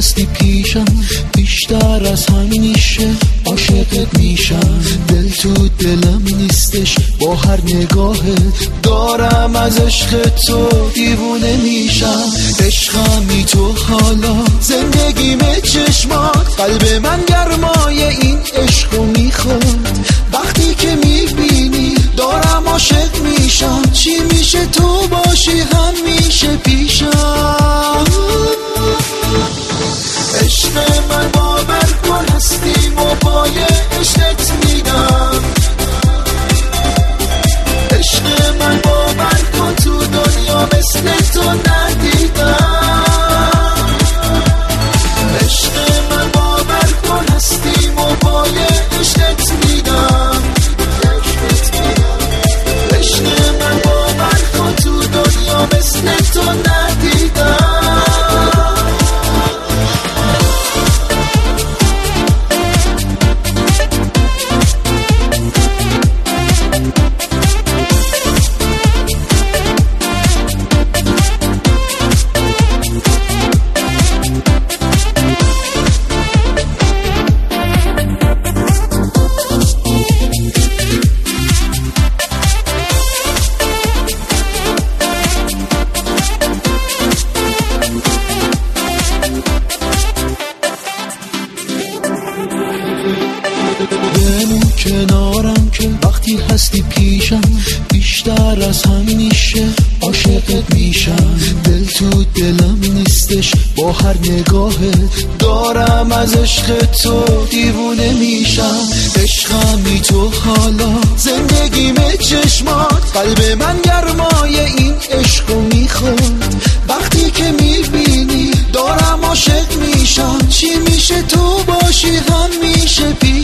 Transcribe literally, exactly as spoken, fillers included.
هستی پیشم بیشتر از همیشه عاشقت میشم. دل تو دلم نیستش با هر نگاهت دارم از عشق تو دیوونه میشم. عشقمی تو حالا زندگیمه چشمات قلب من گرمای این عشقو میخواد. وقتی که میبینی دارم عاشق میشم. چی میشه تو باشی همیشه پیشم. عشق من باور کن هستیم و پای عشقت میدم. عشق من باور کن تو دنیا مثل تو ندیدم. عشق من باور کن هستیم و پای عشقت میدم. عشق من باور کن تو دنیا مثل تو ندیدم. بمون کنارم که وقتی هستی پیشم بیشتر از همیشه عاشقت میشم. دل تو دلم نیستش با هر نگاهت دارم از عشق تو دیوونه میشم. عشقمی تو حالا زندگیمه چشمات قلب من گرمای این عشقو میخواد. وقتی که میبینی دارم عاشق میشم. چی میشه تو باشی همیشه پیشم.